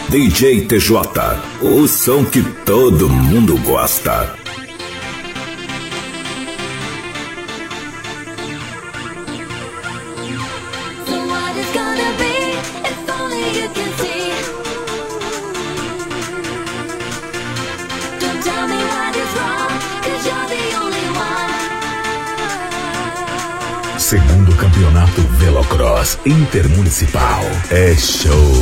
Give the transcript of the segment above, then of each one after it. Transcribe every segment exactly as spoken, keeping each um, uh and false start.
D J T J, o som que todo mundo gosta. Segundo Campeonato Velocross Intermunicipal. É show!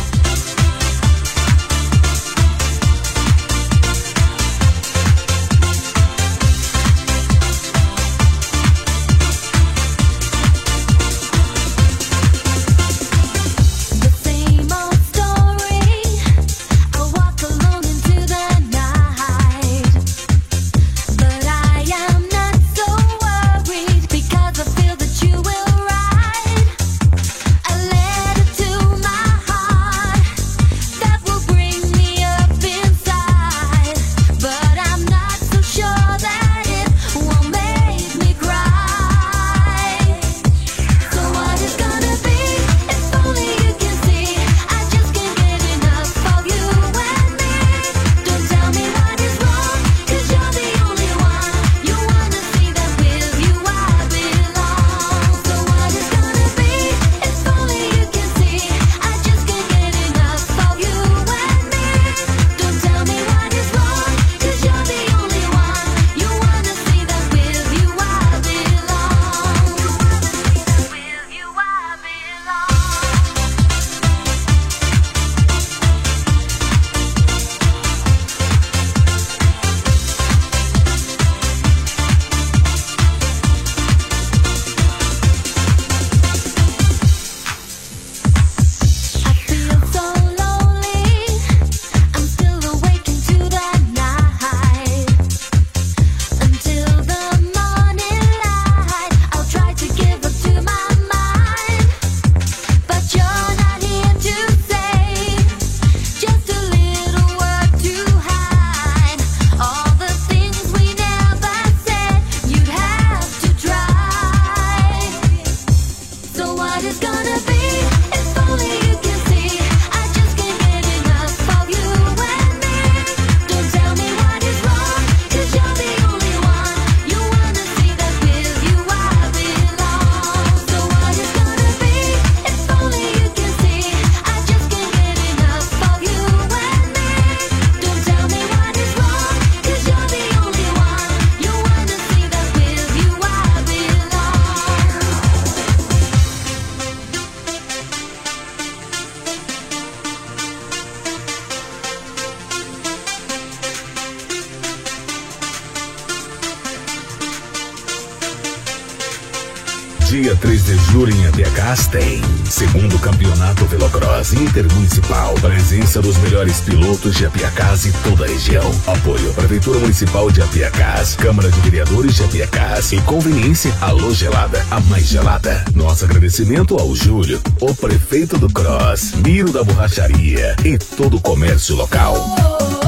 Dia três de julho em Apiacás tem Segundo Campeonato Velocross Intermunicipal. Presença dos melhores pilotos de Apiacás e toda a região. Apoio Prefeitura Municipal de Apiacás, Câmara de Vereadores de Apiacás e conveniência Alô Gelada, a mais gelada. Nosso agradecimento ao Júlio, o prefeito do Cross, Miro da Borracharia e todo o comércio local.